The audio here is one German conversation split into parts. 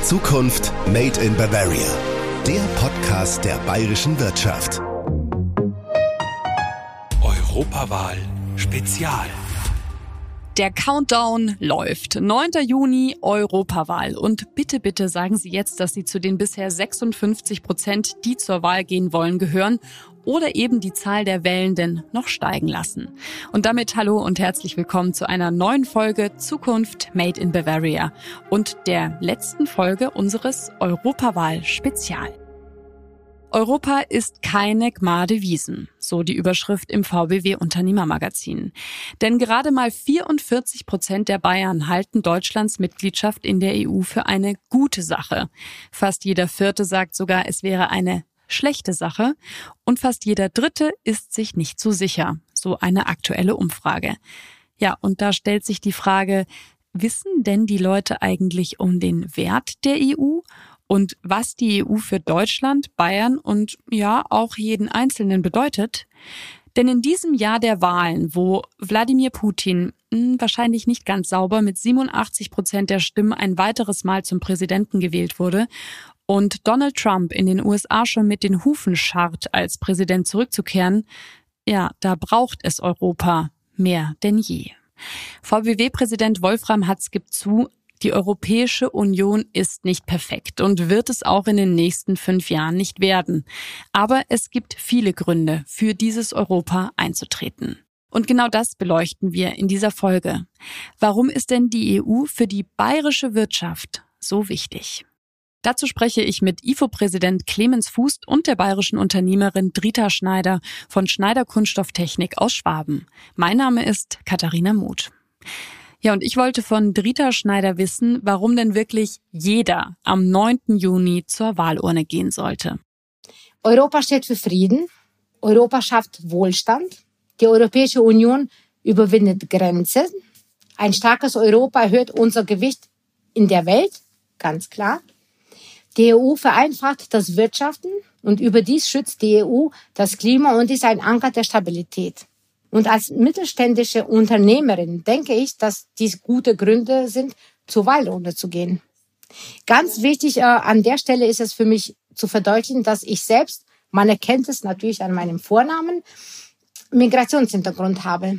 Zukunft Made in Bavaria. Der Podcast der bayerischen Wirtschaft. Europawahl Spezial. Der Countdown läuft. 9. Juni, Europawahl. Und bitte, bitte sagen Sie jetzt, dass Sie zu den bisher 56%, die zur Wahl gehen wollen, gehören oder eben die Zahl der Wählenden noch steigen lassen. Und damit hallo und herzlich willkommen zu einer neuen Folge Zukunft Made in Bavaria und der letzten Folge unseres Europawahl-Spezial. Europa ist keine Gmade Wiesen, so die Überschrift im VBW Unternehmermagazin. Denn gerade mal 44% der Bayern halten Deutschlands Mitgliedschaft in der EU für eine gute Sache. Fast jeder Vierte sagt sogar, es wäre eine schlechte Sache. Und fast jeder Dritte ist sich nicht so sicher, so eine aktuelle Umfrage. Ja, und da stellt sich die Frage, wissen denn die Leute eigentlich um den Wert der EU? Und was die EU für Deutschland, Bayern und ja auch jeden Einzelnen bedeutet? Denn in diesem Jahr der Wahlen, wo Wladimir Putin wahrscheinlich nicht ganz sauber mit 87% der Stimmen ein weiteres Mal zum Präsidenten gewählt wurde und Donald Trump in den USA schon mit den Hufen scharrt, als Präsident zurückzukehren, ja, da braucht es Europa mehr denn je. VBW-Präsident Wolfram Hatz gibt zu, die Europäische Union ist nicht perfekt und wird es auch in den nächsten 5 Jahren nicht werden. Aber es gibt viele Gründe, für dieses Europa einzutreten. Und genau das beleuchten wir in dieser Folge. Warum ist denn die EU für die bayerische Wirtschaft so wichtig? Dazu spreche ich mit IFO-Präsident Clemens Fuß und der bayerischen Unternehmerin Drita Schneider von Schneider Kunststofftechnik aus Schwaben. Mein Name ist Katharina Muth. Ja, und ich wollte von Drita Schneider wissen, warum denn wirklich jeder am 9. Juni zur Wahlurne gehen sollte. Europa steht für Frieden. Europa schafft Wohlstand. Die Europäische Union überwindet Grenzen. Ein starkes Europa erhöht unser Gewicht in der Welt, ganz klar. Die EU vereinfacht das Wirtschaften und überdies schützt die EU das Klima und ist ein Anker der Stabilität. Und als mittelständische Unternehmerin denke ich, dass dies gute Gründe sind, zur Wahlurne zu gehen. Ganz wichtig an der Stelle ist es für mich zu verdeutlichen, dass ich selbst, man erkennt es natürlich an meinem Vornamen, Migrationshintergrund habe.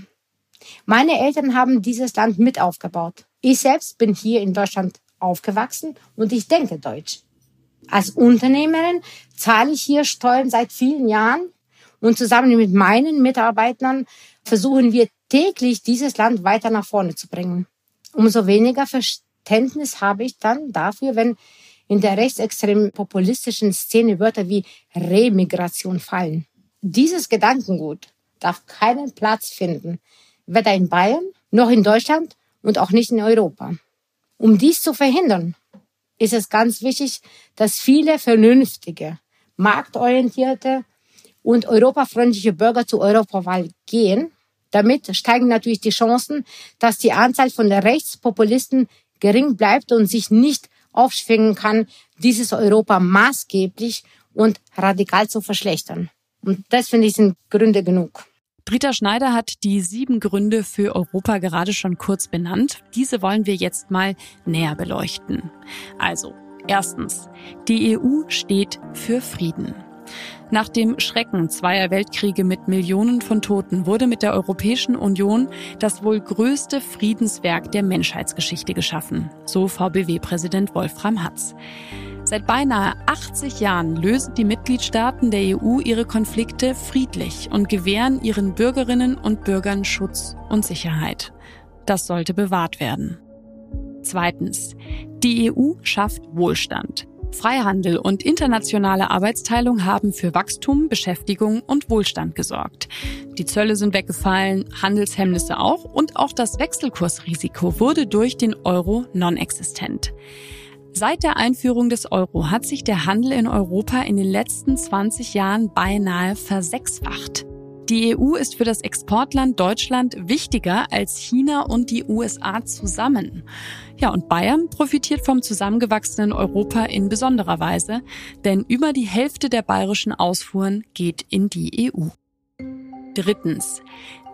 Meine Eltern haben dieses Land mit aufgebaut. Ich selbst bin hier in Deutschland aufgewachsen und ich denke Deutsch. Als Unternehmerin zahle ich hier Steuern seit vielen Jahren und zusammen mit meinen Mitarbeitern versuchen wir täglich, dieses Land weiter nach vorne zu bringen. Umso weniger Verständnis habe ich dann dafür, wenn in der rechtsextremen populistischen Szene Wörter wie Remigration fallen. Dieses Gedankengut darf keinen Platz finden, weder in Bayern noch in Deutschland und auch nicht in Europa. Um dies zu verhindern, ist es ganz wichtig, dass viele vernünftige, marktorientierte und europafreundliche Bürger zur Europawahl gehen. Damit steigen natürlich die Chancen, dass die Anzahl von Rechtspopulisten gering bleibt und sich nicht aufschwingen kann, dieses Europa maßgeblich und radikal zu verschlechtern. Und das, finde ich, sind Gründe genug. Drita Schneider hat die 7 Gründe für Europa gerade schon kurz benannt. Diese wollen wir jetzt mal näher beleuchten. Also, erstens, die EU steht für Frieden. Nach dem Schrecken 2 Weltkriege mit Millionen von Toten wurde mit der Europäischen Union das wohl größte Friedenswerk der Menschheitsgeschichte geschaffen, so VBW-Präsident Wolfram Hatz. Seit beinahe 80 Jahren lösen die Mitgliedstaaten der EU ihre Konflikte friedlich und gewähren ihren Bürgerinnen und Bürgern Schutz und Sicherheit. Das sollte bewahrt werden. Zweitens. Die EU schafft Wohlstand. Freihandel und internationale Arbeitsteilung haben für Wachstum, Beschäftigung und Wohlstand gesorgt. Die Zölle sind weggefallen, Handelshemmnisse auch und auch das Wechselkursrisiko wurde durch den Euro non-existent. Seit der Einführung des Euro hat sich der Handel in Europa in den letzten 20 Jahren beinahe versechsfacht. Die EU ist für das Exportland Deutschland wichtiger als China und die USA zusammen. Ja, und Bayern profitiert vom zusammengewachsenen Europa in besonderer Weise, denn über die Hälfte der bayerischen Ausfuhren geht in die EU. Drittens.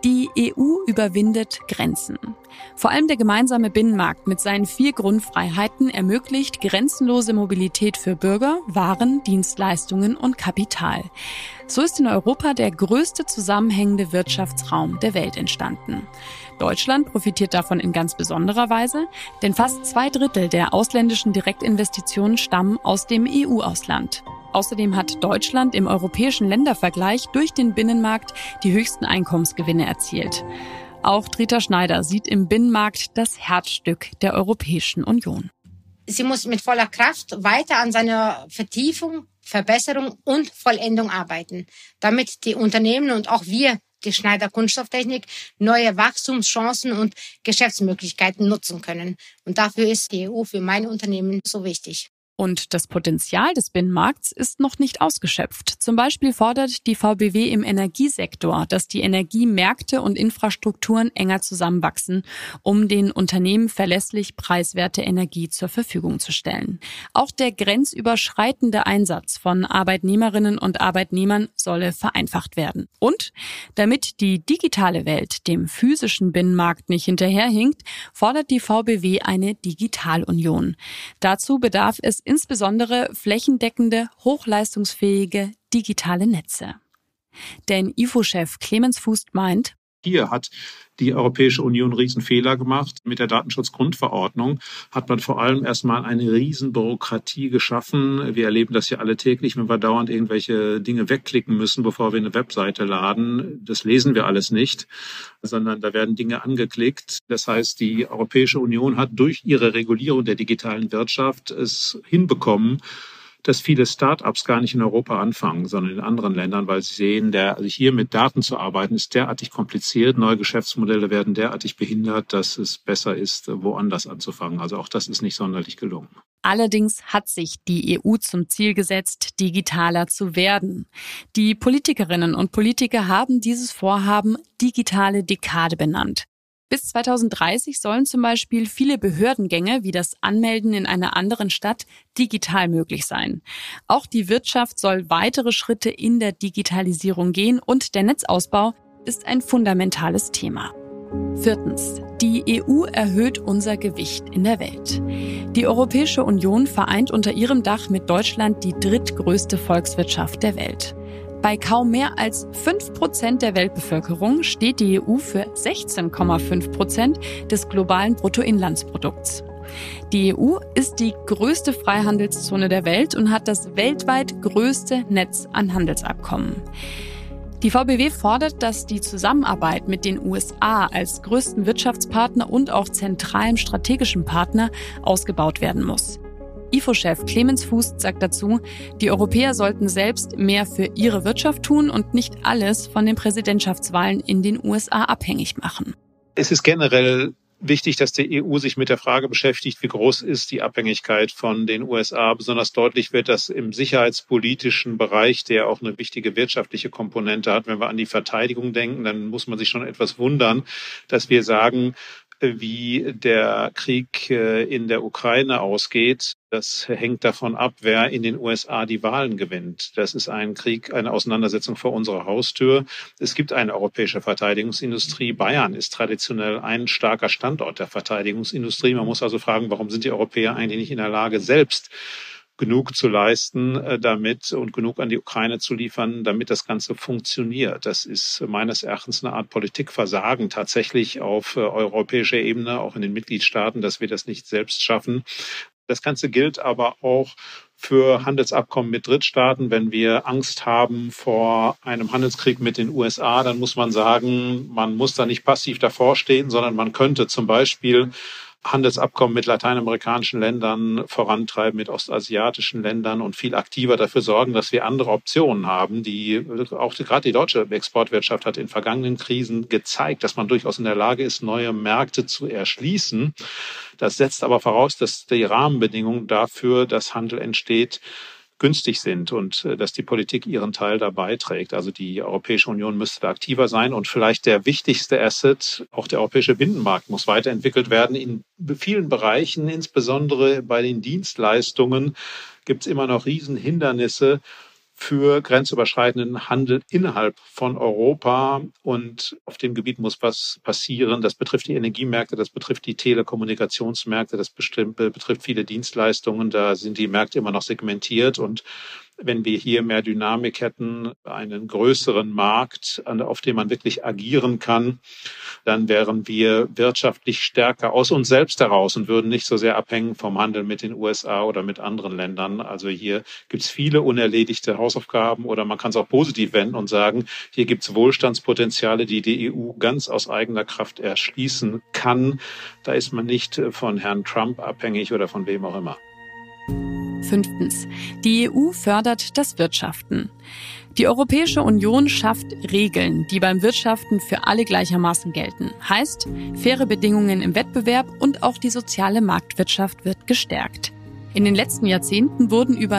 Die EU überwindet Grenzen. Vor allem der gemeinsame Binnenmarkt mit seinen 4 Grundfreiheiten ermöglicht grenzenlose Mobilität für Bürger, Waren, Dienstleistungen und Kapital. So ist in Europa der größte zusammenhängende Wirtschaftsraum der Welt entstanden. Deutschland profitiert davon in ganz besonderer Weise, denn fast 2/3 der ausländischen Direktinvestitionen stammen aus dem EU-Ausland. Außerdem hat Deutschland im europäischen Ländervergleich durch den Binnenmarkt die höchsten Einkommensgewinne erzielt. Auch Rita Schneider sieht im Binnenmarkt das Herzstück der Europäischen Union. Sie muss mit voller Kraft weiter an seiner Vertiefung, Verbesserung und Vollendung arbeiten, damit die Unternehmen und auch wir, die Schneider Kunststofftechnik, neue Wachstumschancen und Geschäftsmöglichkeiten nutzen können. Und dafür ist die EU für mein Unternehmen so wichtig. Und das Potenzial des Binnenmarkts ist noch nicht ausgeschöpft. Zum Beispiel fordert die VBW im Energiesektor, dass die Energiemärkte und Infrastrukturen enger zusammenwachsen, um den Unternehmen verlässlich preiswerte Energie zur Verfügung zu stellen. Auch der grenzüberschreitende Einsatz von Arbeitnehmerinnen und Arbeitnehmern solle vereinfacht werden. Und damit die digitale Welt dem physischen Binnenmarkt nicht hinterherhinkt, fordert die VBW eine Digitalunion. Dazu bedarf es insbesondere flächendeckende, hochleistungsfähige digitale Netze. Denn IFO-Chef Clemens Fuß meint, hier hat die Europäische Union einen Riesenfehler gemacht. Mit der Datenschutzgrundverordnung hat man vor allem erstmal eine Riesenbürokratie geschaffen. Wir erleben das ja alle täglich, wenn wir dauernd irgendwelche Dinge wegklicken müssen, bevor wir eine Webseite laden. Das lesen wir alles nicht, sondern da werden Dinge angeklickt. Das heißt, die Europäische Union hat durch ihre Regulierung der digitalen Wirtschaft es hinbekommen, dass viele Start-ups gar nicht in Europa anfangen, sondern in anderen Ländern, weil sie sehen, hier mit Daten zu arbeiten, ist derartig kompliziert. Neue Geschäftsmodelle werden derartig behindert, dass es besser ist, woanders anzufangen. Also auch das ist nicht sonderlich gelungen. Allerdings hat sich die EU zum Ziel gesetzt, digitaler zu werden. Die Politikerinnen und Politiker haben dieses Vorhaben digitale Dekade benannt. Bis 2030 sollen zum Beispiel viele Behördengänge wie das Anmelden in einer anderen Stadt digital möglich sein. Auch die Wirtschaft soll weitere Schritte in der Digitalisierung gehen und der Netzausbau ist ein fundamentales Thema. 4. Die EU erhöht unser Gewicht in der Welt. Die Europäische Union vereint unter ihrem Dach mit Deutschland die drittgrößte Volkswirtschaft der Welt. Bei kaum mehr als 5% der Weltbevölkerung steht die EU für 16,5% des globalen Bruttoinlandsprodukts. Die EU ist die größte Freihandelszone der Welt und hat das weltweit größte Netz an Handelsabkommen. Die VBW fordert, dass die Zusammenarbeit mit den USA als größten Wirtschaftspartner und auch zentralem strategischen Partner ausgebaut werden muss. IFO-Chef Clemens Fuß sagt dazu, die Europäer sollten selbst mehr für ihre Wirtschaft tun und nicht alles von den Präsidentschaftswahlen in den USA abhängig machen. Es ist generell wichtig, dass die EU sich mit der Frage beschäftigt, wie groß ist die Abhängigkeit von den USA. Besonders deutlich wird das im sicherheitspolitischen Bereich, der auch eine wichtige wirtschaftliche Komponente hat. Wenn wir an die Verteidigung denken, dann muss man sich schon etwas wundern, dass wir sagen, wie der Krieg in der Ukraine ausgeht. Das hängt davon ab, wer in den USA die Wahlen gewinnt. Das ist ein Krieg, eine Auseinandersetzung vor unserer Haustür. Es gibt eine europäische Verteidigungsindustrie. Bayern ist traditionell ein starker Standort der Verteidigungsindustrie. Man muss also fragen, warum sind die Europäer eigentlich nicht in der Lage, selbst genug zu leisten, damit und genug an die Ukraine zu liefern, damit das Ganze funktioniert. Das ist meines Erachtens eine Art Politikversagen tatsächlich auf europäischer Ebene, auch in den Mitgliedstaaten, dass wir das nicht selbst schaffen. Das Ganze gilt aber auch für Handelsabkommen mit Drittstaaten. Wenn wir Angst haben vor einem Handelskrieg mit den USA, dann muss man sagen, man muss da nicht passiv davor stehen, sondern man könnte zum Beispiel Handelsabkommen mit lateinamerikanischen Ländern vorantreiben, mit ostasiatischen Ländern und viel aktiver dafür sorgen, dass wir andere Optionen haben, die auch gerade die deutsche Exportwirtschaft hat in vergangenen Krisen gezeigt, dass man durchaus in der Lage ist, neue Märkte zu erschließen. Das setzt aber voraus, dass die Rahmenbedingungen dafür, dass Handel entsteht, günstig sind und dass die Politik ihren Teil da beiträgt. Also die Europäische Union müsste da aktiver sein und vielleicht der wichtigste Asset, auch der europäische Binnenmarkt muss weiterentwickelt werden. In vielen Bereichen, insbesondere bei den Dienstleistungen, gibt es immer noch Riesenhindernisse, für grenzüberschreitenden Handel innerhalb von Europa. Und auf dem Gebiet muss was passieren. Das betrifft die Energiemärkte, das betrifft die Telekommunikationsmärkte, das betrifft viele Dienstleistungen. Da sind die Märkte immer noch segmentiert. Und wenn wir hier mehr Dynamik hätten, einen größeren Markt, auf dem man wirklich agieren kann, dann wären wir wirtschaftlich stärker aus uns selbst heraus und würden nicht so sehr abhängen vom Handel mit den USA oder mit anderen Ländern. Also hier gibt es viele unerledigte Hausaufgaben, oder man kann es auch positiv wenden und sagen, hier gibt es Wohlstandspotenziale, die die EU ganz aus eigener Kraft erschließen kann. Da ist man nicht von Herrn Trump abhängig oder von wem auch immer. 5. Die EU fördert das Wirtschaften. Die Europäische Union schafft Regeln, die beim Wirtschaften für alle gleichermaßen gelten. Heißt, faire Bedingungen im Wettbewerb und auch die soziale Marktwirtschaft wird gestärkt. In den letzten Jahrzehnten wurden über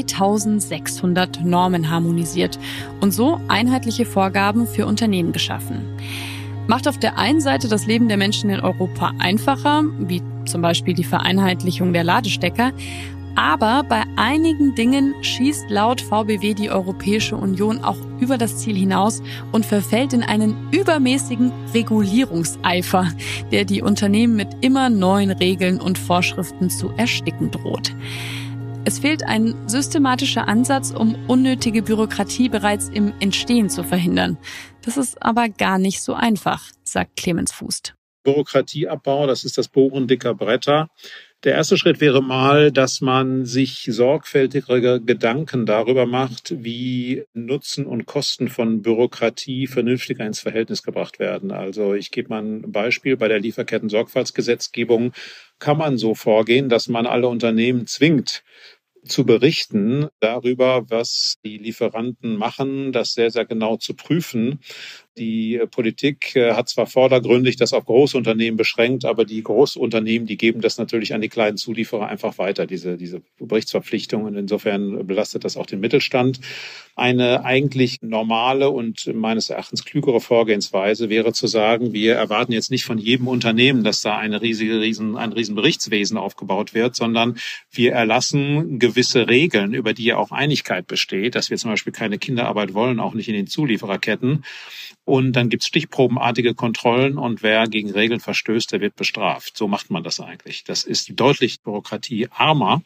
3600 Normen harmonisiert und so einheitliche Vorgaben für Unternehmen geschaffen. Macht auf der einen Seite das Leben der Menschen in Europa einfacher, wie zum Beispiel die Vereinheitlichung der Ladestecker. Aber bei einigen Dingen schießt laut VBW die Europäische Union auch über das Ziel hinaus und verfällt in einen übermäßigen Regulierungseifer, der die Unternehmen mit immer neuen Regeln und Vorschriften zu ersticken droht. Es fehlt ein systematischer Ansatz, um unnötige Bürokratie bereits im Entstehen zu verhindern. Das ist aber gar nicht so einfach, sagt Clemens Fußt. Bürokratieabbau, das ist das Bohren dicker Bretter. Der erste Schritt wäre mal, dass man sich sorgfältigere Gedanken darüber macht, wie Nutzen und Kosten von Bürokratie vernünftiger ins Verhältnis gebracht werden. Also ich gebe mal ein Beispiel. Bei der Lieferketten-Sorgfaltsgesetzgebung kann man so vorgehen, dass man alle Unternehmen zwingt, zu berichten darüber, was die Lieferanten machen, das sehr, sehr genau zu prüfen. Die Politik hat zwar vordergründig das auf Großunternehmen beschränkt, aber die Großunternehmen, die geben das natürlich an die kleinen Zulieferer einfach weiter, diese Berichtsverpflichtungen. Insofern belastet das auch den Mittelstand. Eine eigentlich normale und meines Erachtens klügere Vorgehensweise wäre zu sagen, wir erwarten jetzt nicht von jedem Unternehmen, dass da ein riesen Berichtswesen aufgebaut wird, sondern wir erlassen gewisse Regeln, über die ja auch Einigkeit besteht, dass wir zum Beispiel keine Kinderarbeit wollen, auch nicht in den Zuliefererketten. Und dann gibt's stichprobenartige Kontrollen und wer gegen Regeln verstößt, der wird bestraft. So macht man das eigentlich. Das ist deutlich bürokratiearmer.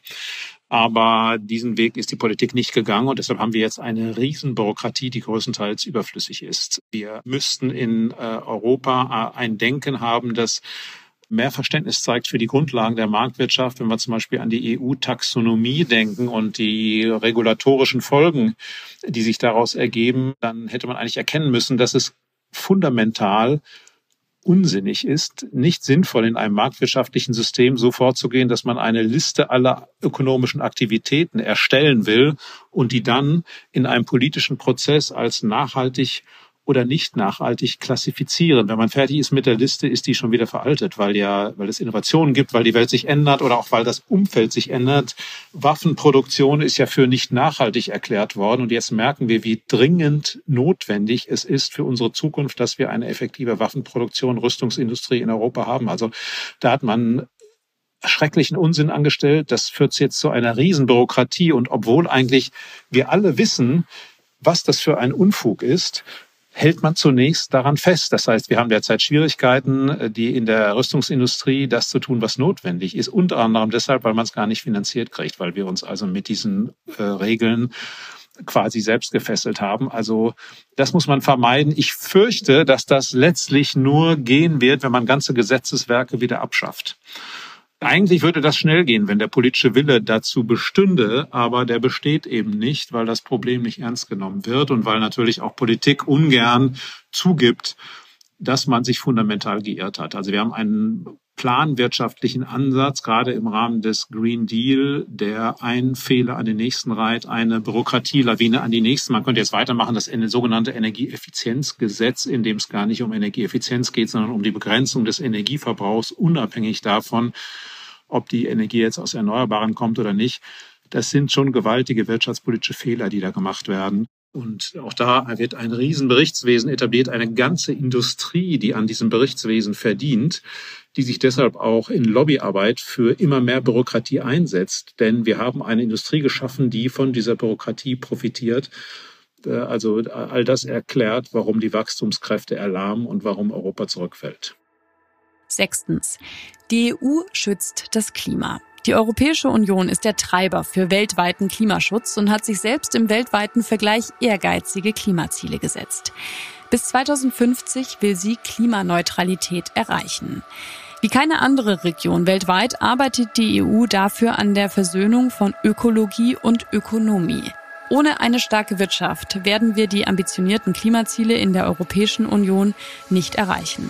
Aber diesen Weg ist die Politik nicht gegangen und deshalb haben wir jetzt eine Riesenbürokratie, die größtenteils überflüssig ist. Wir müssten in Europa ein Denken haben, das mehr Verständnis zeigt für die Grundlagen der Marktwirtschaft, wenn wir zum Beispiel an die EU-Taxonomie denken und die regulatorischen Folgen, die sich daraus ergeben, dann hätte man eigentlich erkennen müssen, dass es fundamental unsinnig ist, nicht sinnvoll in einem marktwirtschaftlichen System so vorzugehen, dass man eine Liste aller ökonomischen Aktivitäten erstellen will und die dann in einem politischen Prozess als nachhaltig oder nicht nachhaltig klassifizieren. Wenn man fertig ist mit der Liste, ist die schon wieder veraltet, weil es Innovationen gibt, weil die Welt sich ändert oder auch weil das Umfeld sich ändert. Waffenproduktion ist ja für nicht nachhaltig erklärt worden und jetzt merken wir, wie dringend notwendig es ist für unsere Zukunft, dass wir eine effektive Waffenproduktion, Rüstungsindustrie in Europa haben. Also da hat man schrecklichen Unsinn angestellt. Das führt jetzt zu einer Riesenbürokratie und obwohl eigentlich wir alle wissen, was das für ein Unfug ist, hält man zunächst daran fest. Das heißt, wir haben derzeit Schwierigkeiten, die in der Rüstungsindustrie das zu tun, was notwendig ist. Unter anderem deshalb, weil man es gar nicht finanziert kriegt, weil wir uns also mit diesen Regeln quasi selbst gefesselt haben. Also das muss man vermeiden. Ich fürchte, dass das letztlich nur gehen wird, wenn man ganze Gesetzeswerke wieder abschafft. Eigentlich würde das schnell gehen, wenn der politische Wille dazu bestünde, aber der besteht eben nicht, weil das Problem nicht ernst genommen wird und weil natürlich auch Politik ungern zugibt, dass man sich fundamental geirrt hat. Also wir haben einen planwirtschaftlichen Ansatz, gerade im Rahmen des Green Deal, der einen Fehler an den nächsten reiht, eine Bürokratielawine an die nächste. Man könnte jetzt weitermachen, das sogenannte Energieeffizienzgesetz, in dem es gar nicht um Energieeffizienz geht, sondern um die Begrenzung des Energieverbrauchs, unabhängig davon, ob die Energie jetzt aus Erneuerbaren kommt oder nicht. Das sind schon gewaltige wirtschaftspolitische Fehler, die da gemacht werden. Und auch da wird ein Riesenberichtswesen etabliert, eine ganze Industrie, die an diesem Berichtswesen verdient, die sich deshalb auch in Lobbyarbeit für immer mehr Bürokratie einsetzt. Denn wir haben eine Industrie geschaffen, die von dieser Bürokratie profitiert. Also all das erklärt, warum die Wachstumskräfte erlahmen und warum Europa zurückfällt. 6. Die EU schützt das Klima. Die Europäische Union ist der Treiber für weltweiten Klimaschutz und hat sich selbst im weltweiten Vergleich ehrgeizige Klimaziele gesetzt. Bis 2050 will sie Klimaneutralität erreichen. Wie keine andere Region weltweit arbeitet die EU dafür an der Versöhnung von Ökologie und Ökonomie. Ohne eine starke Wirtschaft werden wir die ambitionierten Klimaziele in der Europäischen Union nicht erreichen.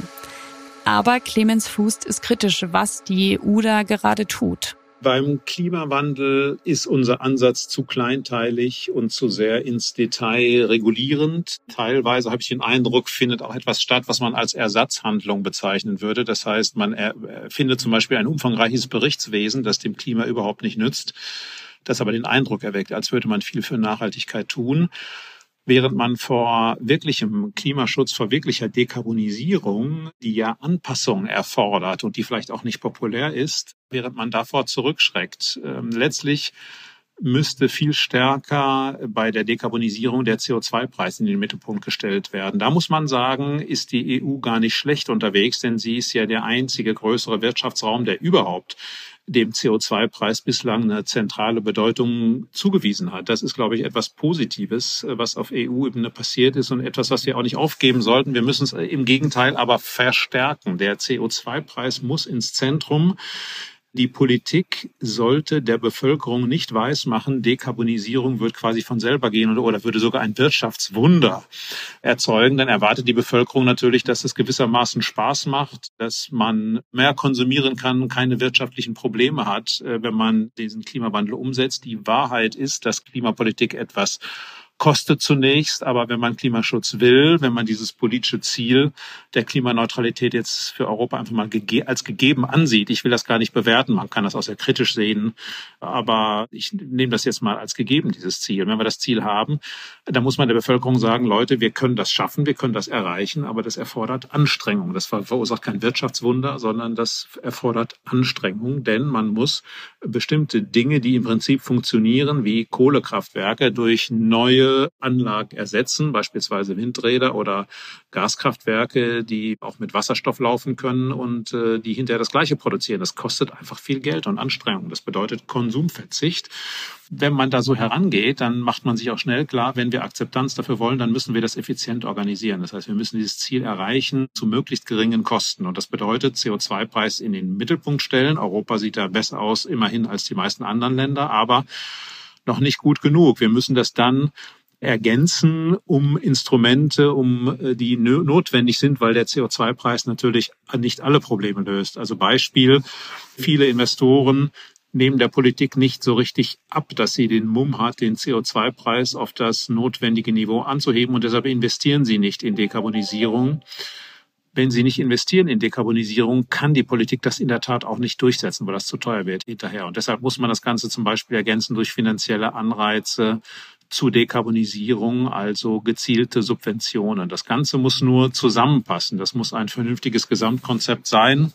Aber Clemens Fußt ist kritisch, was die EU da gerade tut. Beim Klimawandel ist unser Ansatz zu kleinteilig und zu sehr ins Detail regulierend. Teilweise habe ich den Eindruck, findet auch etwas statt, was man als Ersatzhandlung bezeichnen würde. Das heißt, man findet zum Beispiel ein umfangreiches Berichtswesen, das dem Klima überhaupt nicht nützt, das aber den Eindruck erweckt, als würde man viel für Nachhaltigkeit tun. Während man vor wirklichem Klimaschutz, vor wirklicher Dekarbonisierung, die ja Anpassung erfordert und die vielleicht auch nicht populär ist, während man davor zurückschreckt. Letztlich müsste viel stärker bei der Dekarbonisierung der CO2-Preis in den Mittelpunkt gestellt werden. Da muss man sagen, ist die EU gar nicht schlecht unterwegs, denn sie ist ja der einzige größere Wirtschaftsraum, der überhaupt dem CO2-Preis bislang eine zentrale Bedeutung zugewiesen hat. Das ist, glaube ich, etwas Positives, was auf EU-Ebene passiert ist und etwas, was wir auch nicht aufgeben sollten. Wir müssen es im Gegenteil aber verstärken. Der CO2-Preis muss ins Zentrum. Die Politik sollte der Bevölkerung nicht weismachen, Dekarbonisierung wird quasi von selber gehen oder würde sogar ein Wirtschaftswunder erzeugen. Dann erwartet die Bevölkerung natürlich, dass es gewissermaßen Spaß macht, dass man mehr konsumieren kann, keine wirtschaftlichen Probleme hat, wenn man diesen Klimawandel umsetzt. Die Wahrheit ist, dass Klimapolitik etwas kostet zunächst, aber wenn man Klimaschutz will, wenn man dieses politische Ziel der Klimaneutralität jetzt für Europa einfach mal als gegeben ansieht, ich will das gar nicht bewerten, man kann das auch sehr kritisch sehen, aber ich nehme das jetzt mal als gegeben, dieses Ziel. Wenn wir das Ziel haben, dann muss man der Bevölkerung sagen, Leute, wir können das schaffen, wir können das erreichen, aber das erfordert Anstrengung. Das verursacht kein Wirtschaftswunder, sondern das erfordert Anstrengung, denn man muss bestimmte Dinge, die im Prinzip funktionieren, wie Kohlekraftwerke, durch neue Anlagen ersetzen, beispielsweise Windräder oder Gaskraftwerke, die auch mit Wasserstoff laufen können und die hinterher das Gleiche produzieren. Das kostet einfach viel Geld und Anstrengung. Das bedeutet Konsumverzicht. Wenn man da so herangeht, dann macht man sich auch schnell klar, wenn wir Akzeptanz dafür wollen, dann müssen wir das effizient organisieren. Das heißt, wir müssen dieses Ziel erreichen zu möglichst geringen Kosten. Und das bedeutet, CO2-Preis in den Mittelpunkt stellen. Europa sieht da besser aus, immerhin als die meisten anderen Länder, aber noch nicht gut genug. Wir müssen das dann ergänzen um Instrumente, die notwendig sind, weil der CO2-Preis natürlich nicht alle Probleme löst. Also Beispiel, viele Investoren nehmen der Politik nicht so richtig ab, dass sie den Mumm hat, den CO2-Preis auf das notwendige Niveau anzuheben und deshalb investieren sie nicht in Dekarbonisierung. Wenn sie nicht investieren in Dekarbonisierung, kann die Politik das in der Tat auch nicht durchsetzen, weil das zu teuer wird hinterher. Und deshalb muss man das Ganze zum Beispiel ergänzen durch finanzielle Anreize zu Dekarbonisierung, also gezielte Subventionen. Das Ganze muss nur zusammenpassen. Das muss ein vernünftiges Gesamtkonzept sein.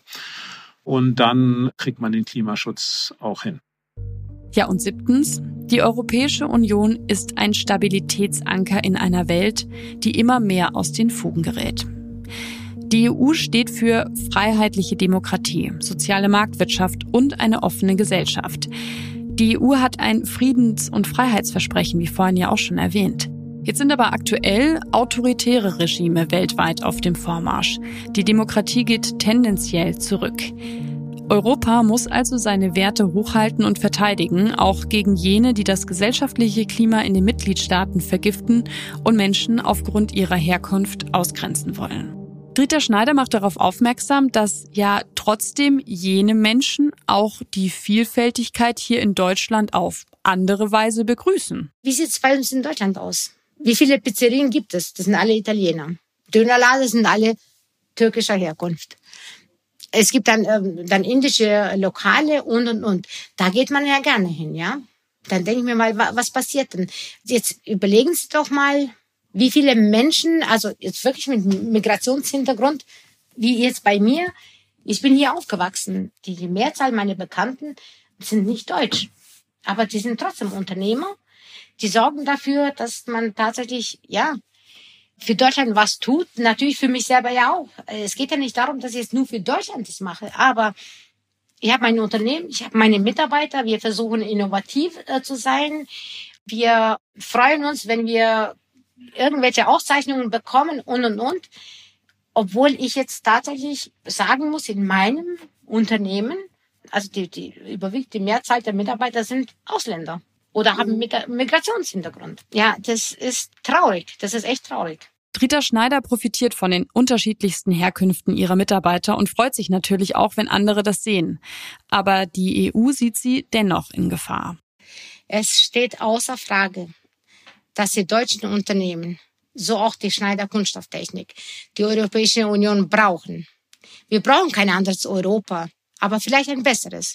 Und dann kriegt man den Klimaschutz auch hin. Ja, und 7. Die Europäische Union ist ein Stabilitätsanker in einer Welt, die immer mehr aus den Fugen gerät. Die EU steht für freiheitliche Demokratie, soziale Marktwirtschaft und eine offene Gesellschaft. Die EU hat ein Friedens- und Freiheitsversprechen, wie vorhin ja auch schon erwähnt. Jetzt sind aber aktuell autoritäre Regime weltweit auf dem Vormarsch. Die Demokratie geht tendenziell zurück. Europa muss also seine Werte hochhalten und verteidigen, auch gegen jene, die das gesellschaftliche Klima in den Mitgliedstaaten vergiften und Menschen aufgrund ihrer Herkunft ausgrenzen wollen. Rita Schneider macht darauf aufmerksam, dass ja trotzdem jene Menschen auch die Vielfältigkeit hier in Deutschland auf andere Weise begrüßen. Wie sieht es bei uns in Deutschland aus? Wie viele Pizzerien gibt es? Das sind alle Italiener. Dönerladen sind alle türkischer Herkunft. Es gibt dann indische Lokale und. Da geht man ja gerne hin, ja. Dann denke ich mir mal, was passiert denn? Jetzt überlegen Sie doch mal, wie viele Menschen, also jetzt wirklich mit Migrationshintergrund, wie jetzt bei mir, ich bin hier aufgewachsen. Die Mehrzahl meiner Bekannten sind nicht deutsch, aber die sind trotzdem Unternehmer. Die sorgen dafür, dass man tatsächlich, für Deutschland was tut. Natürlich für mich selber ja auch. Es geht ja nicht darum, dass ich jetzt nur für Deutschland das mache, aber ich habe mein Unternehmen, ich habe meine Mitarbeiter, wir versuchen innovativ zu sein. Wir freuen uns, wenn wir irgendwelche Auszeichnungen bekommen und. Obwohl ich jetzt tatsächlich sagen muss, in meinem Unternehmen, also die überwiegende Mehrzahl der Mitarbeiter sind Ausländer oder haben Migrationshintergrund. Ja, das ist traurig. Das ist echt traurig. Rita Schneider profitiert von den unterschiedlichsten Herkünften ihrer Mitarbeiter und freut sich natürlich auch, wenn andere das sehen. Aber die EU sieht sie dennoch in Gefahr. Es steht außer Frage, dass die deutschen Unternehmen, so auch die Schneider Kunststofftechnik, die Europäische Union brauchen. Wir brauchen kein anderes Europa, aber vielleicht ein besseres.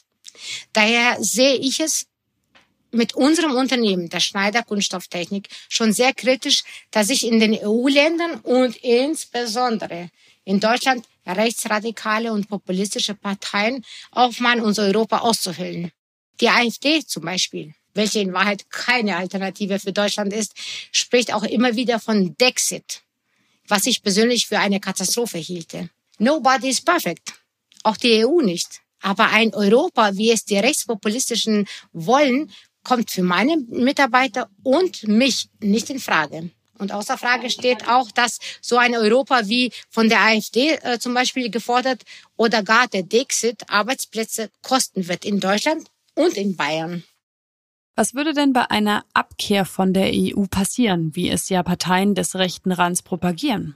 Daher sehe ich es mit unserem Unternehmen, der Schneider Kunststofftechnik, schon sehr kritisch, dass sich in den EU-Ländern und insbesondere in Deutschland rechtsradikale und populistische Parteien aufmachen, unser Europa auszuhöhlen. Die AfD zum Beispiel, welche in Wahrheit keine Alternative für Deutschland ist, spricht auch immer wieder von Dexit, was ich persönlich für eine Katastrophe hielte. Nobody is perfect, auch die EU nicht. Aber ein Europa, wie es die Rechtspopulistischen wollen, kommt für meine Mitarbeiter und mich nicht in Frage. Und außer Frage steht auch, dass so ein Europa wie von der AfD zum Beispiel gefordert oder gar der Dexit Arbeitsplätze kosten wird in Deutschland und in Bayern. Was würde denn bei einer Abkehr von der EU passieren, wie es ja Parteien des rechten Rands propagieren?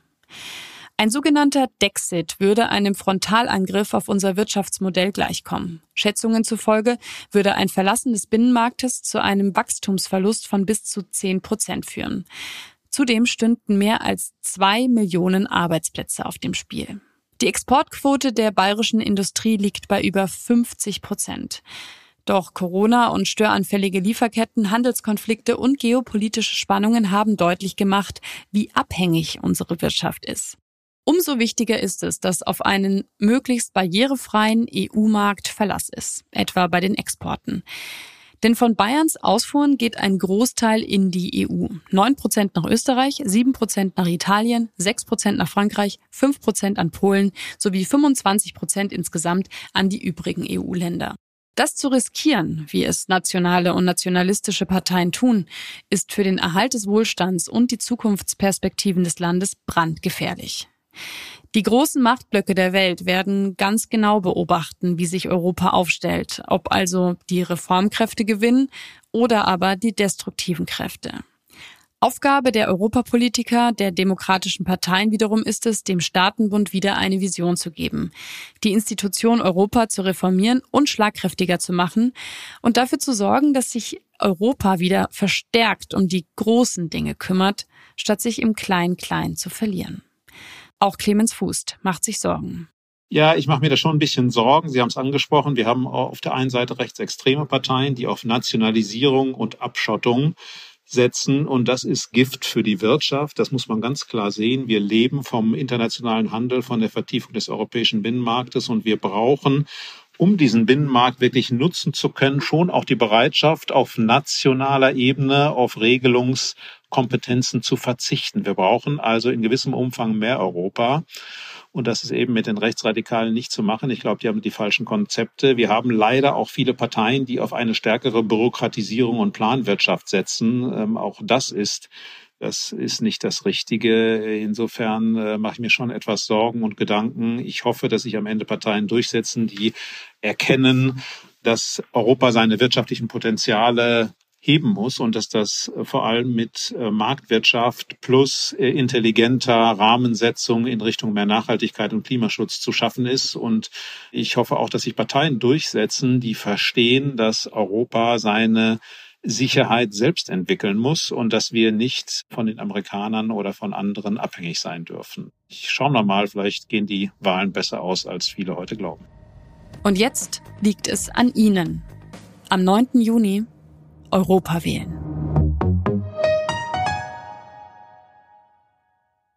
Ein sogenannter Dexit würde einem Frontalangriff auf unser Wirtschaftsmodell gleichkommen. Schätzungen zufolge würde ein Verlassen des Binnenmarktes zu einem Wachstumsverlust von bis zu 10% führen. Zudem stünden mehr als 2 Millionen Arbeitsplätze auf dem Spiel. Die Exportquote der bayerischen Industrie liegt bei über 50%. Doch Corona und störanfällige Lieferketten, Handelskonflikte und geopolitische Spannungen haben deutlich gemacht, wie abhängig unsere Wirtschaft ist. Umso wichtiger ist es, dass auf einen möglichst barrierefreien EU-Markt Verlass ist, etwa bei den Exporten. Denn von Bayerns Ausfuhren geht ein Großteil in die EU. 9% nach Österreich, 7% nach Italien, 6% nach Frankreich, 5% an Polen sowie 25% insgesamt an die übrigen EU-Länder. Das zu riskieren, wie es nationale und nationalistische Parteien tun, ist für den Erhalt des Wohlstands und die Zukunftsperspektiven des Landes brandgefährlich. Die großen Machtblöcke der Welt werden ganz genau beobachten, wie sich Europa aufstellt, ob also die Reformkräfte gewinnen oder aber die destruktiven Kräfte. Aufgabe der Europapolitiker, der demokratischen Parteien wiederum ist es, dem Staatenbund wieder eine Vision zu geben, die Institution Europa zu reformieren und schlagkräftiger zu machen und dafür zu sorgen, dass sich Europa wieder verstärkt um die großen Dinge kümmert, statt sich im Klein-Klein zu verlieren. Auch Clemens Fußt macht sich Sorgen. Ja, ich mache mir da schon ein bisschen Sorgen. Sie haben es angesprochen. Wir haben auf der einen Seite rechtsextreme Parteien, die auf Nationalisierung und Abschottung setzen. Und das ist Gift für die Wirtschaft. Das muss man ganz klar sehen. Wir leben vom internationalen Handel, von der Vertiefung des europäischen Binnenmarktes. Und wir brauchen, um diesen Binnenmarkt wirklich nutzen zu können, schon auch die Bereitschaft, auf nationaler Ebene auf Regelungskompetenzen zu verzichten. Wir brauchen also in gewissem Umfang mehr Europa. Und das ist eben mit den Rechtsradikalen nicht zu machen. Ich glaube, die haben die falschen Konzepte. Wir haben leider auch viele Parteien, die auf eine stärkere Bürokratisierung und Planwirtschaft setzen. Auch das ist nicht das Richtige. Insofern mache ich mir schon etwas Sorgen und Gedanken. Ich hoffe, dass sich am Ende Parteien durchsetzen, die erkennen, dass Europa seine wirtschaftlichen Potenziale heben muss und dass das vor allem mit Marktwirtschaft plus intelligenter Rahmensetzung in Richtung mehr Nachhaltigkeit und Klimaschutz zu schaffen ist. Und ich hoffe auch, dass sich Parteien durchsetzen, die verstehen, dass Europa seine Sicherheit selbst entwickeln muss und dass wir nicht von den Amerikanern oder von anderen abhängig sein dürfen. Schauen wir mal, vielleicht gehen die Wahlen besser aus, als viele heute glauben. Und jetzt liegt es an Ihnen. Am 9. Juni Europa wählen.